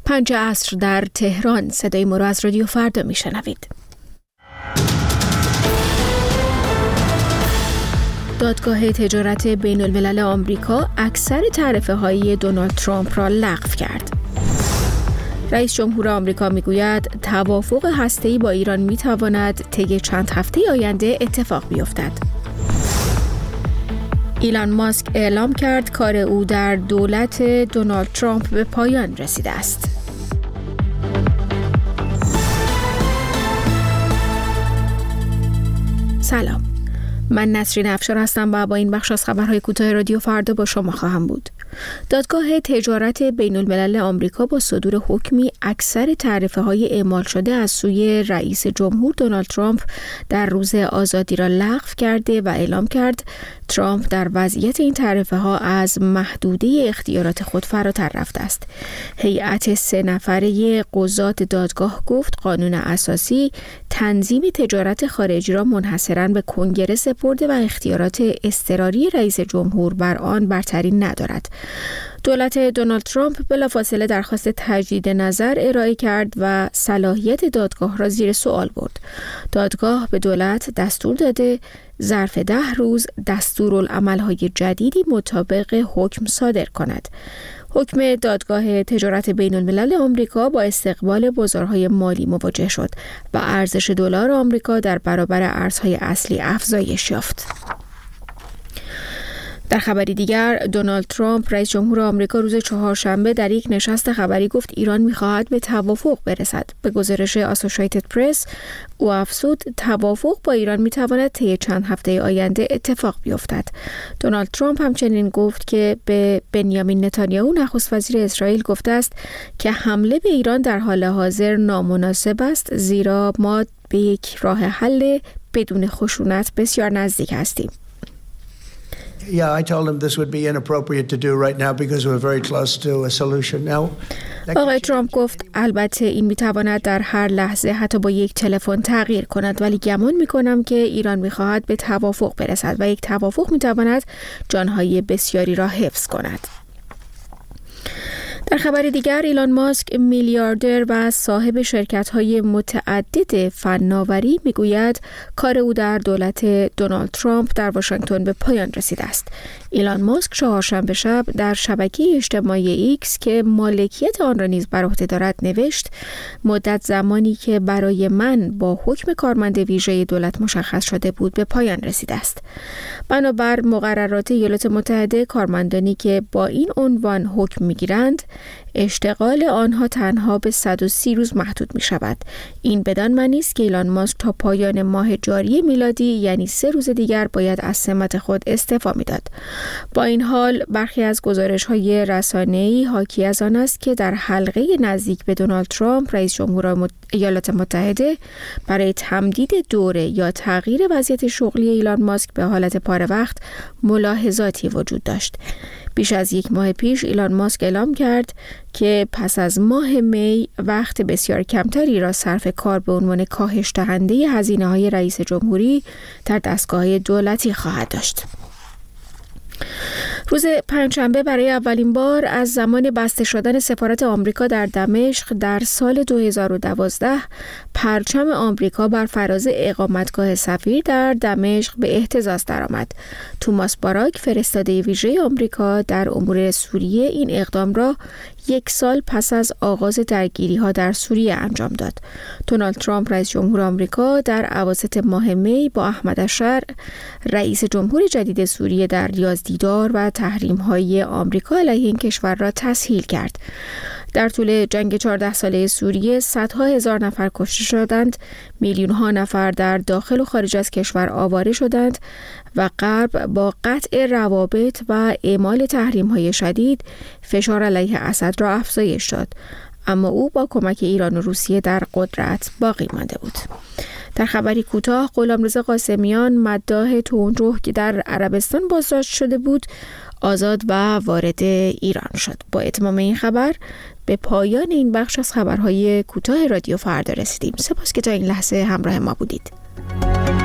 5 عصر در تهران. صدای ما را از رادیو فردا میشنوید. دادگاه تجارت بین الملل آمریکا اکثر تعرفه‌های دونالد ترامپ را لغو کرد. رئیس جمهور آمریکا میگوید توافق هسته‌ای با ایران میتواند طی چند هفته آینده اتفاق بیفتد. ایلان ماسک اعلام کرد کار او در دولت دونالد ترامپ به پایان رسیده است. سلام، من نسرین افشار هستم و با این بخش از خبرهای کوتاه رادیو فردا با شما خواهم بود. دادگاه تجارت بین الملل آمریکا با صدور حکمی اکثر تعرفه‌های اعمال شده از سوی رئیس جمهور دونالد ترامپ در روز آزادی را لغو کرده و اعلام کرد ترامپ در وضعیت این تعرفه‌ها از محدوده اختیارات خود فراتر رفته است. هیئت 3 نفره قضات دادگاه گفت قانون اساسی تنظیم تجارت خارجی را منحصراً به کنگره سپرده و اختیارات اضطراری رئیس جمهور بر آن برتری ندارد. دولت دونالد ترامپ بلافاصله درخواست تجدید نظر ارائه کرد و صلاحیت دادگاه را زیر سوال برد. دادگاه به دولت دستور داده ظرف 10 روز دستورالعمل‌های جدیدی مطابق حکم صادر کند. حکم دادگاه تجارت بین الملل آمریکا با استقبال بازارهای مالی مواجه شد و ارزش دلار آمریکا در برابر ارزهای اصلی افزایش یافت. در خبری دیگر، دونالد ترامپ رئیس جمهور آمریکا روز چهارشنبه در یک نشست خبری گفت ایران می‌خواهد به توافق برسد. به گزارش آسوشییتد پرس، او افزود توافق با ایران می‌تواند طی چند هفته آینده اتفاق بیفتد. دونالد ترامپ همچنین گفت که به بنیامین نتانیاهو نخست وزیر اسرائیل گفته است که حمله به ایران در حال حاضر نامناسب است، زیرا ما به یک راه حل بدون خشونت بسیار نزدیک هستیم. Yeah, I told him this would be inappropriate to do right now because we're very close to a solution now. آقای ترامپ گفت البته این میتواند در هر لحظه حتی با یک تلفن تغییر کند، ولی گمان میکنم که ایران میخواهد به توافق برسد و یک توافق میتواند جانهای بسیاری را حفظ کند. در خبر دیگر، ایلان ماسک میلیاردر و صاحب شرکت‌های متعدد فناوری میگوید کار او در دولت دونالد ترامپ در واشنگتن به پایان رسیده است. ایلان ماسک چهارشنبه شب در شبکه اجتماعی ایکس که مالکیت آن را نیز بر عهده دارد نوشت مدت زمانی که برای من با حکم کارمند ویژه دولت مشخص شده بود به پایان رسیده است. بنابر مقررات ایالات متحده، کارمندانی که با این عنوان حکم میگیرند اشتغال آنها تنها به 130 روز محدود می شود. این بدان معنی است که ایلان ماسک تا پایان ماه جاری میلادی یعنی 3 روز دیگر باید از سمت خود استعفا میداد. با این حال برخی از گزارش‌های رسانه‌ای حاکی از آن است که در حلقه نزدیک به دونالد ترامپ رئیس جمهور ایالات متحده برای تمدید دوره یا تغییر وضعیت شغلی ایلان ماسک به حالت پاره وقت ملاحظاتی وجود داشت. بیش از 1 ماه پیش ایلان ماسک اعلام کرد که پس از ماه می وقت بسیار کمتری را صرف کار به عنوان کاهش دهنده هزینه‌های رئیس جمهوری در دستگاه دولتی خواهد داشت. روز پنجشنبه برای اولین بار از زمان بسته شدن سفارت آمریکا در دمشق در سال 2012 پرچم آمریکا بر فراز اقامتگاه سفیر در دمشق به اهتزاز درآمد. توماس باراک، فرستاده ویژه آمریکا در امور سوریه، این اقدام را 1 سال پس از آغاز درگیری‌ها در سوریه انجام داد. دونالد ترامپ رئیس جمهور آمریکا در اواسط ماه می با احمد الشرع رئیس جمهور جدید سوریه در ریاض دیدار و تحریم‌های آمریکا علیه این کشور را تسهیل کرد. در طول جنگ 14 ساله سوریه صدها هزار نفر کشته شدند، میلیون‌ها نفر در داخل و خارج از کشور آواره شدند و غرب با قطع روابط و اعمال تحریم‌های شدید فشار علیه اسد را افزایش داد، اما او با کمک ایران و روسیه در قدرت باقی مانده بود. در خبری کوتاه، غلامرضا قاسمیان مداح تندروح که در عربستان بازداشت شده بود آزاد و وارد ایران شد. با اتمام این خبر به پایان این بخش از خبرهای کوتاه رادیو فردا رسیدیم. سپاس که تا این لحظه همراه ما بودید.